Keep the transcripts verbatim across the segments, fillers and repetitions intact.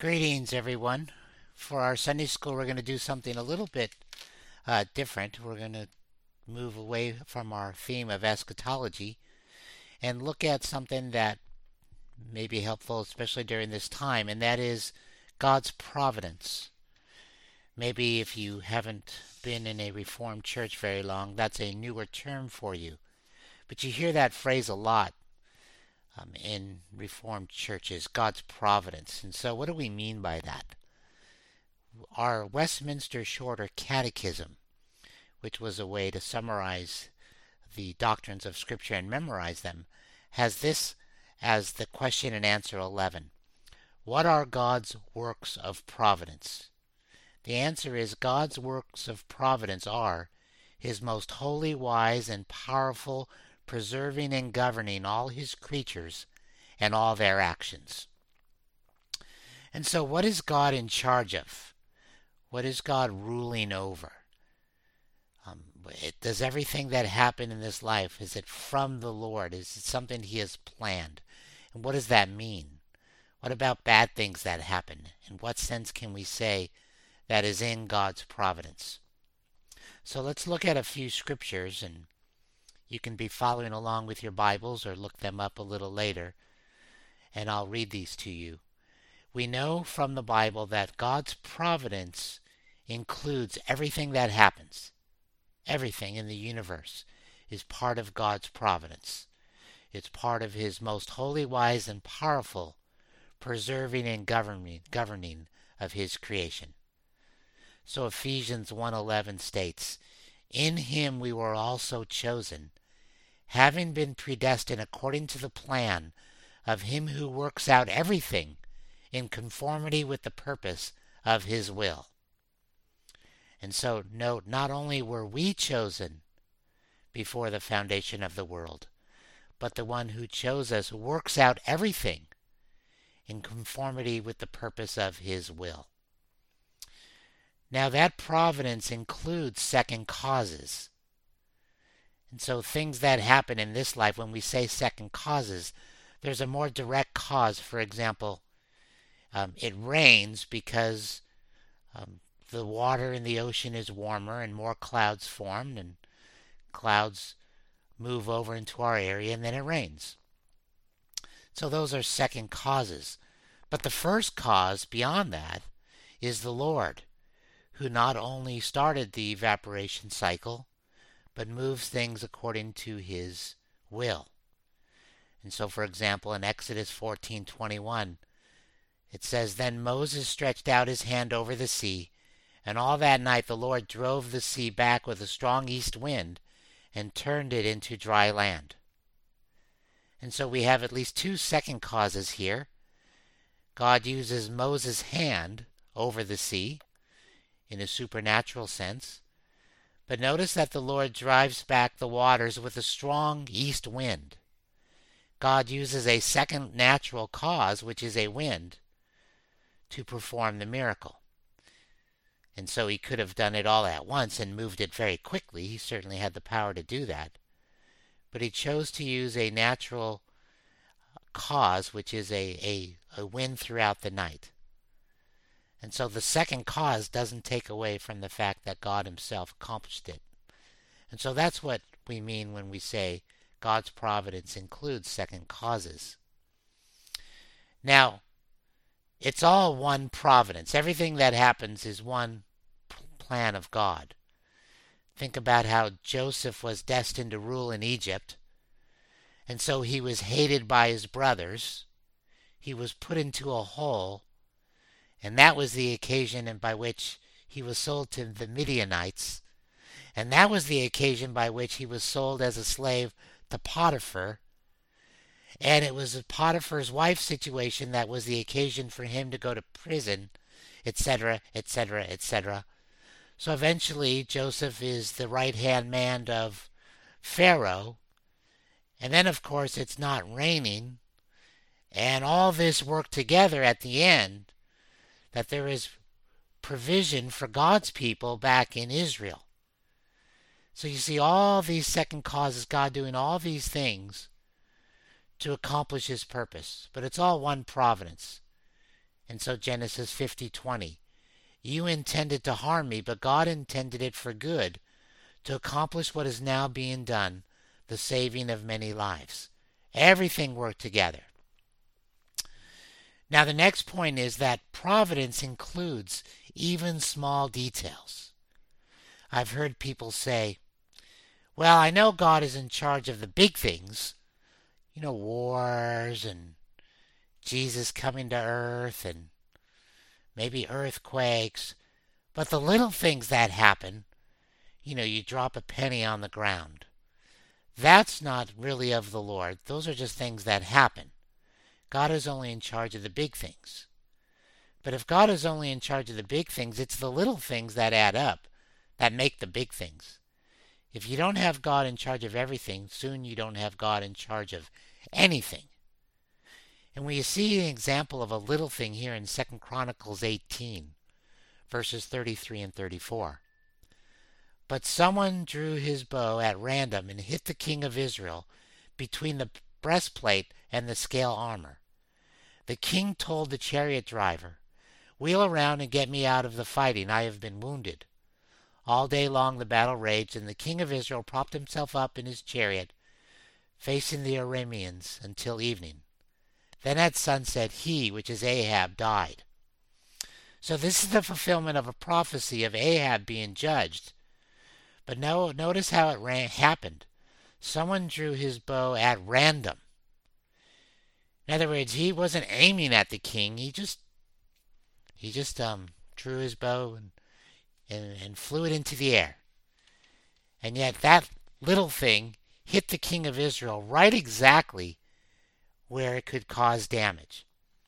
Greetings, everyone. For our Sunday school, we're going to do something a little bit uh, different. We're going to move away from our theme of eschatology and look at something that may be helpful, especially during this time, and that is God's providence. Maybe if you haven't been in a Reformed church very long, that's a newer term for you. But you hear that phrase a lot um, in Reformed churches, God's providence. And so what do we mean by that? Our Westminster Shorter Catechism, which was a way to summarize the doctrines of Scripture and memorize them, has this as the question and answer eleven. What are God's works of providence? The answer is God's works of providence are His most holy, wise, and powerful, preserving and governing all His creatures and all their actions. And so what is God in charge of? What is God ruling over? Um, it, does everything that happen in this life, is it from the Lord? Is it something He has planned? And what does that mean? What about bad things that happen? In what sense can we say that is in God's providence? So let's look at a few scriptures, and you can be following along with your Bibles or look them up a little later, and I'll read these to you. We know from the Bible that God's providence includes everything that happens. Everything in the universe is part of God's providence. It's part of His most holy, wise, and powerful preserving and governing, governing of His creation. So Ephesians one eleven states, "In Him we were also chosen, having been predestined according to the plan of Him who works out everything in conformity with the purpose of His will." And so note, not only were we chosen before the foundation of the world, but the one who chose us works out everything in conformity with the purpose of His will. Now that providence includes second causes. And so things that happen in this life, when we say second causes, there's a more direct cause. For example, um, it rains because um, the water in the ocean is warmer and more clouds form, and clouds move over into our area, and then it rains. So those are second causes. But the first cause beyond that is the Lord, who not only started the evaporation cycle, but moves things according to His will. And so, for example, in Exodus fourteen twenty-one, it says, "Then Moses stretched out his hand over the sea, and all that night the Lord drove the sea back with a strong east wind, and turned it into dry land." And so we have at least two second causes here. God uses Moses' hand over the sea in a supernatural sense. But notice that the Lord drives back the waters with a strong east wind. God uses a second natural cause, which is a wind, to perform the miracle. And so He could have done it all at once and moved it very quickly. He certainly had the power to do that. But He chose to use a natural cause, which is a, a, a wind throughout the night. And so the second cause doesn't take away from the fact that God Himself accomplished it. And so that's what we mean when we say God's providence includes second causes. Now, it's all one providence. Everything that happens is one plan of God. Think about how Joseph was destined to rule in Egypt, and so he was hated by his brothers. He was put into a hole, and that was the occasion by which he was sold to the Midianites, and that was the occasion by which he was sold as a slave to Potiphar. And it was Potiphar's wife situation that was the occasion for him to go to prison, et cetera, et cetera, et cetera. So eventually Joseph is the right-hand man of Pharaoh. And then, of course, it's not raining. And all this worked together at the end, that there is provision for God's people back in Israel. So you see all these second causes, God doing all these things to accomplish His purpose. But it's all one providence. And so Genesis fifty twenty. You intended to harm me, but God intended it for good, to accomplish what is now being done, the saving of many lives. Everything worked together. Now the next point is that providence includes even small details. I've heard people say, well, I know God is in charge of the big things, you know, wars and Jesus coming to earth and maybe earthquakes, but the little things that happen, you know, you drop a penny on the ground, that's not really of the Lord. Those are just things that happen. God is only in charge of the big things. But if God is only in charge of the big things, it's the little things that add up that make the big things. If you don't have God in charge of everything, soon you don't have God in charge of anything. And we see an example of a little thing here in Second Chronicles eighteen, verses thirty-three and thirty-four. But someone drew his bow at random and hit the king of Israel between the breastplate and the scale armor. The king told the chariot driver, wheel around and get me out of the fighting. I have been wounded. All day long the battle raged, and the king of Israel propped himself up in his chariot, facing the Arameans until evening. Then at sunset he, which is Ahab, died. So this is the fulfillment of a prophecy of Ahab being judged. But no, notice how it ran, happened. Someone drew his bow at random. In other words, he wasn't aiming at the king. He just he just um drew his bow and, and, and flew it into the air. And yet that little thing hit the king of Israel right exactly where it could cause damage.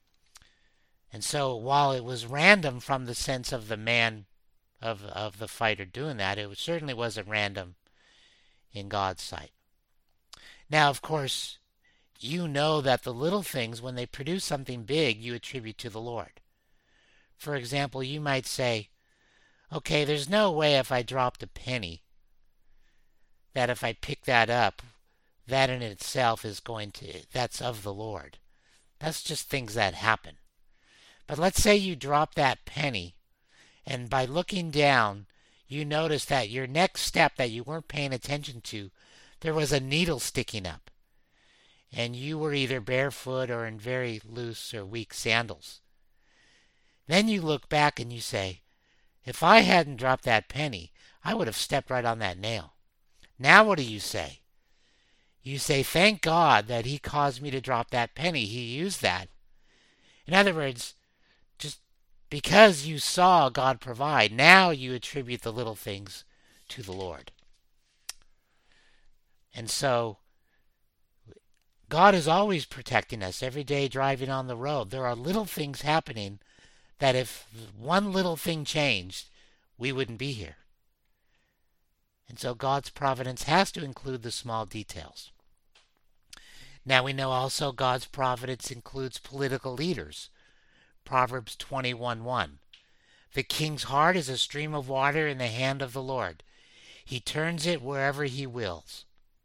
And so while it was random from the sense of the man of, of the fighter doing that, it certainly wasn't random in God's sight. Now, of course, you know that the little things, when they produce something big, you attribute to the Lord. For example, you might say, okay, there's no way if I dropped a penny that if I pick that up, that in itself is going to, that's of the Lord. That's just things that happen. But let's say you drop that penny, and by looking down, you notice that your next step that you weren't paying attention to, there was a needle sticking up. And you were either barefoot or in very loose or weak sandals. Then you look back and you say, if I hadn't dropped that penny, I would have stepped right on that nail. Now what do you say? You say, thank God that he caused me to drop that penny. He used that. In other words, just because you saw God provide, now you attribute the little things to the Lord. And so, God is always protecting us every day driving on the road. There are little things happening that if one little thing changed, we wouldn't be here. And so God's providence has to include the small details. Now we know also God's providence includes political leaders. Proverbs twenty-one one. The king's heart is a stream of water in the hand of the Lord. He turns it wherever he wills.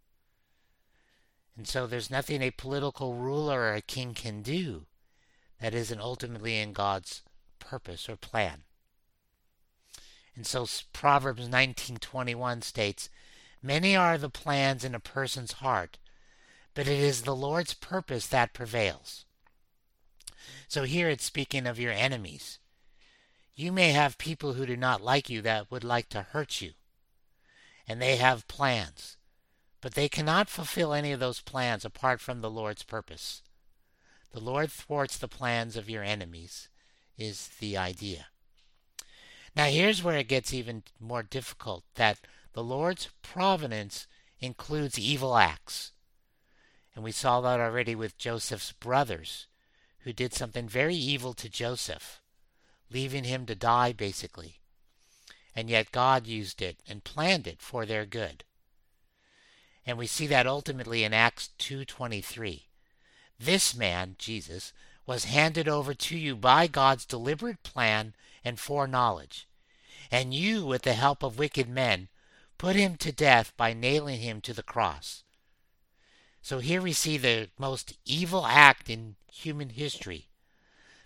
And so there's nothing a political ruler or a king can do that isn't ultimately in God's purpose or plan. And so Proverbs nineteen twenty-one states, many are the plans in a person's heart, but it is the Lord's purpose that prevails. So here it's speaking of your enemies. You may have people who do not like you that would like to hurt you, and they have plans. But they cannot fulfill any of those plans apart from the Lord's purpose. The Lord thwarts the plans of your enemies, is the idea. Now here's where it gets even more difficult, that the Lord's providence includes evil acts. And we saw that already with Joseph's brothers, who did something very evil to Joseph, leaving him to die basically. And yet God used it and planned it for their good. And we see that ultimately in Acts two twenty-three. This man, Jesus, was handed over to you by God's deliberate plan and foreknowledge. And you, with the help of wicked men, put him to death by nailing him to the cross. So here we see the most evil act in human history.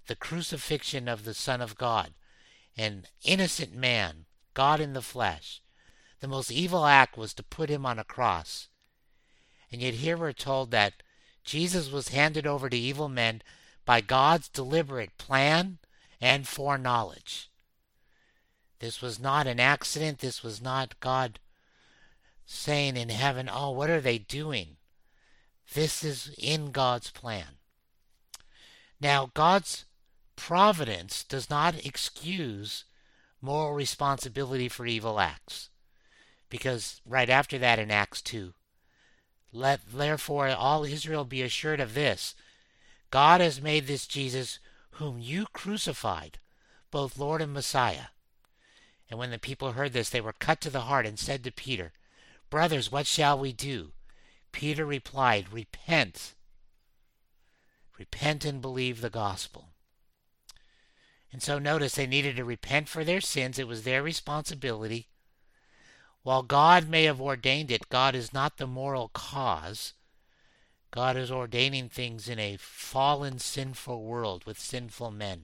the crucifixion of the Son of God, an innocent man, God in the flesh. The most evil act was to put him on a cross. And yet here we're told that Jesus was handed over to evil men by God's deliberate plan and foreknowledge. This was not an accident. This was not God saying in heaven, oh, what are they doing? This is in God's plan. Now, God's providence does not excuse moral responsibility for evil acts. Because right after that in Acts two, let therefore all Israel be assured of this, God has made this Jesus, whom you crucified, both Lord and Messiah. And when the people heard this, they were cut to the heart and said to Peter, Brothers, what shall we do? Peter replied, Repent. Repent and believe the gospel. And so notice they needed to repent for their sins. It was their responsibility. While God may have ordained it, God is not the moral cause. God is ordaining things in a fallen, sinful world with sinful men.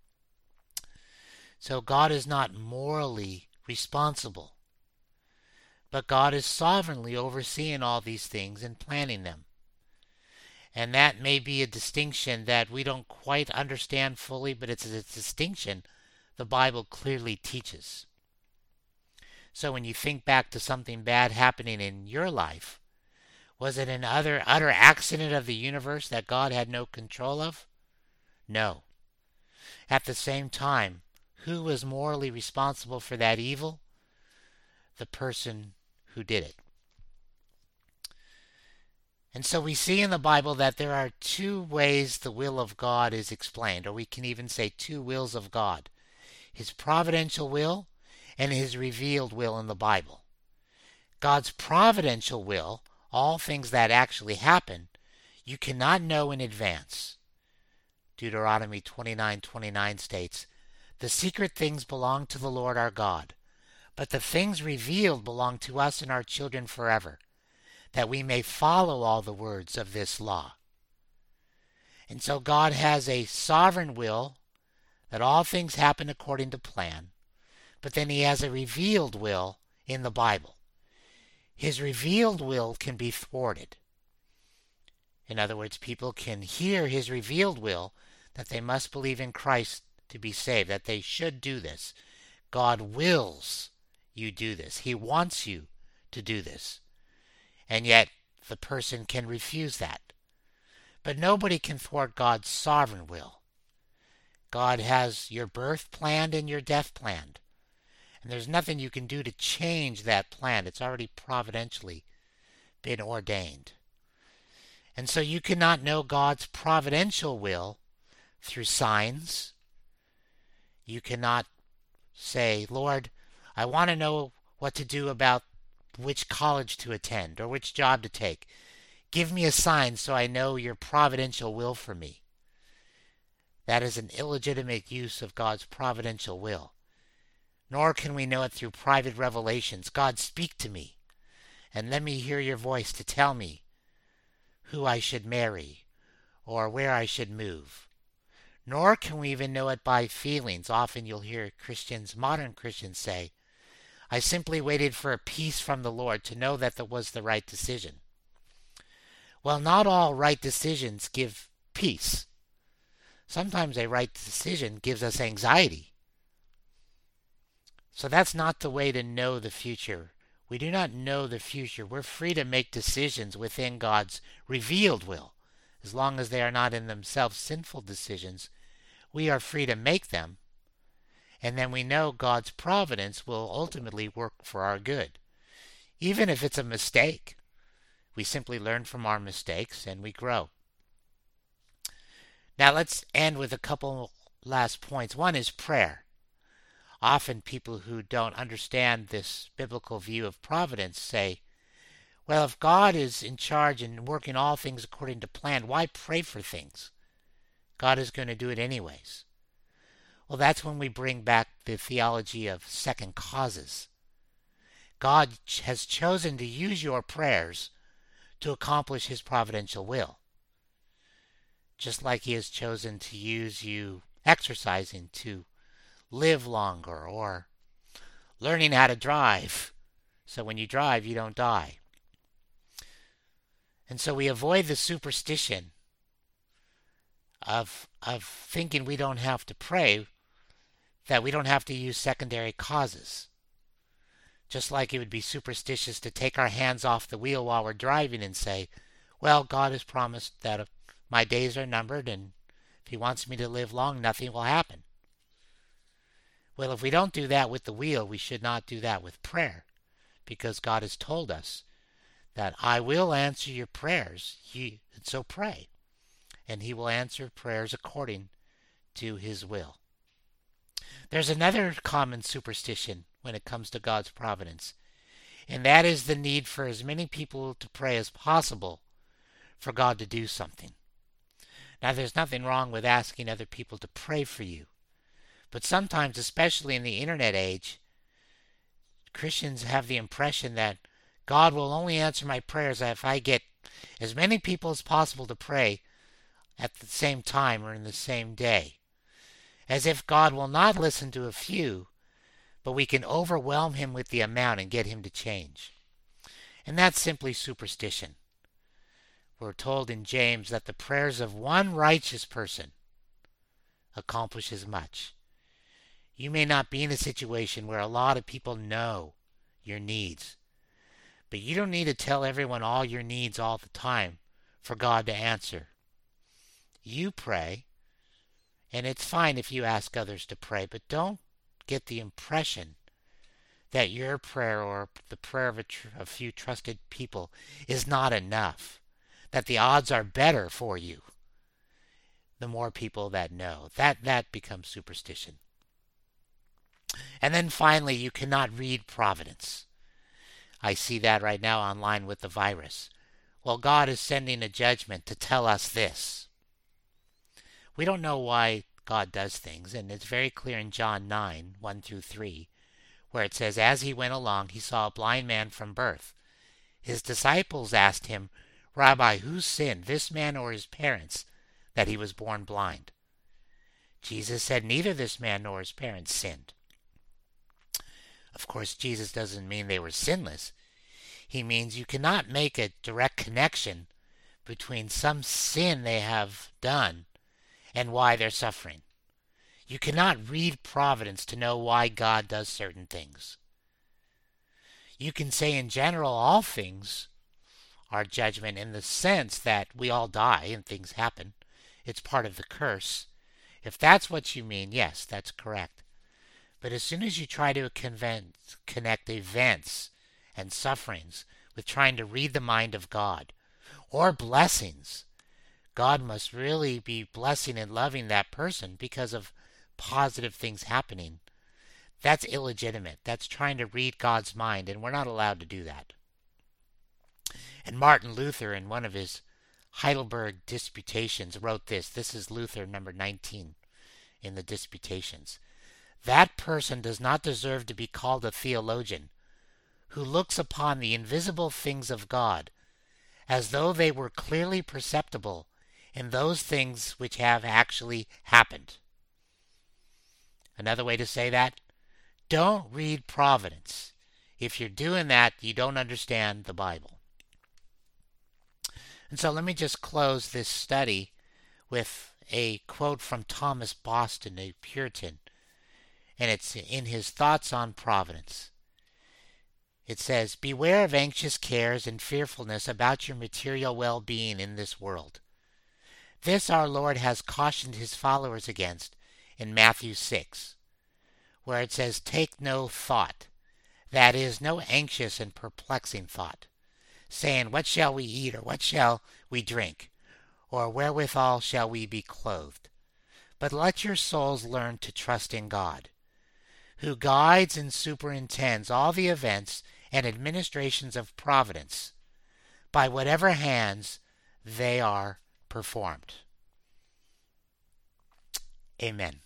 So God is not morally responsible. But God is sovereignly overseeing all these things and planning them. And that may be a distinction that we don't quite understand fully, but it's a distinction the Bible clearly teaches. So when you think back to something bad happening in your life, was it an utter, utter accident of the universe that God had no control of? No. At the same time, who was morally responsible for that evil? The person who did it. And so we see in the Bible that there are two ways the will of God is explained, or we can even say two wills of God. His providential will and his revealed will in the Bible. God's providential will, all things that actually happen, you cannot know in advance. Deuteronomy twenty-nine twenty-nine states, The secret things belong to the Lord our God, but the things revealed belong to us and our children forever, that we may follow all the words of this law. And so God has a sovereign will that all things happen according to plan, but then he has a revealed will in the Bible. His revealed will can be thwarted. In other words, people can hear his revealed will that they must believe in Christ to be saved, that they should do this. God wills you do this. He wants you to do this. And yet the person can refuse that. But nobody can thwart God's sovereign will. God has your birth planned and your death planned. And there's nothing you can do to change that plan. It's already providentially been ordained. And so you cannot know God's providential will through signs. You cannot say, Lord, I want to know what to do about which college to attend or which job to take. Give me a sign so I know your providential will for me. That is an illegitimate use of God's providential will. Nor can we know it through private revelations. God, speak to me, and let me hear your voice to tell me who I should marry or where I should move. Nor can we even know it by feelings. Often you'll hear Christians, modern Christians say, I simply waited for a peace from the Lord to know that that was the right decision. Well, not all right decisions give peace. Sometimes a right decision gives us anxiety. So that's not the way to know the future. We do not know the future. We're free to make decisions within God's revealed will. As long as they are not in themselves sinful decisions, we are free to make them. And then we know God's providence will ultimately work for our good. Even if it's a mistake, we simply learn from our mistakes and we grow. Now let's end with a couple last points. One is prayer. Often people who don't understand this biblical view of providence say, well, if God is in charge and working all things according to plan, why pray for things? God is going to do it anyways. Well, that's when we bring back the theology of second causes. God has chosen to use your prayers to accomplish his providential will. Just like he has chosen to use you exercising to live longer, or learning how to drive so when you drive you don't die. And so we avoid the superstition of of thinking we don't have to pray, that we don't have to use secondary causes. Just like it would be superstitious to take our hands off the wheel while we're driving and say, well, God has promised that my days are numbered, and if he wants me to live long, nothing will happen. Well, if we don't do that with the wheel, we should not do that with prayer, because God has told us that I will answer your prayers, you, so pray, and he will answer prayers according to his will. There's another common superstition when it comes to God's providence, and that is the need for as many people to pray as possible for God to do something. Now, there's nothing wrong with asking other people to pray for you, but sometimes, especially in the internet age, Christians have the impression that God will only answer my prayers if I get as many people as possible to pray at the same time or in the same day. As if God will not listen to a few, but we can overwhelm him with the amount and get him to change. And that's simply superstition. We're told in James that the prayers of one righteous person accomplishes much. You may not be in a situation where a lot of people know your needs, but you don't need to tell everyone all your needs all the time for God to answer. You pray, and it's fine if you ask others to pray, but don't get the impression that your prayer or the prayer of a, tr- a few trusted people is not enough, that the odds are better for you the more people that know. That, that becomes superstition. And then finally, you cannot read providence. I see that right now online with the virus. Well, God is sending a judgment to tell us this. We don't know why God does things, and it's very clear in John nine, one through three, where it says, as he went along, he saw a blind man from birth. His disciples asked him, Rabbi, who sinned, this man or his parents, that he was born blind? Jesus said, neither this man nor his parents sinned. Of course, Jesus doesn't mean they were sinless. He means you cannot make a direct connection between some sin they have done and why they're suffering. You cannot read providence to know why God does certain things. You can say in general all things are judgment in the sense that we all die and things happen. It's part of the curse. If that's what you mean, yes, that's correct. But as soon as you try to convent, connect events and sufferings with trying to read the mind of God, or blessings, God must really be blessing and loving that person because of positive things happening. That's illegitimate. That's trying to read God's mind, and we're not allowed to do that. And Martin Luther, in one of his Heidelberg Disputations, wrote this. This is Luther number nineteen in the Disputations. That person does not deserve to be called a theologian who looks upon the invisible things of God as though they were clearly perceptible in those things which have actually happened. Another way to say that, don't read providence. If you're doing that, you don't understand the Bible. And so let me just close this study with a quote from Thomas Boston, a Puritan, and it's in his Thoughts on Providence. It says, beware of anxious cares and fearfulness about your material well-being in this world. This our Lord has cautioned his followers against in Matthew six, where it says, take no thought, that is, no anxious and perplexing thought, saying, what shall we eat, or what shall we drink, or wherewithal shall we be clothed? But let your souls learn to trust in God, who guides and superintends all the events and administrations of providence, by whatever hands they are performed. Amen.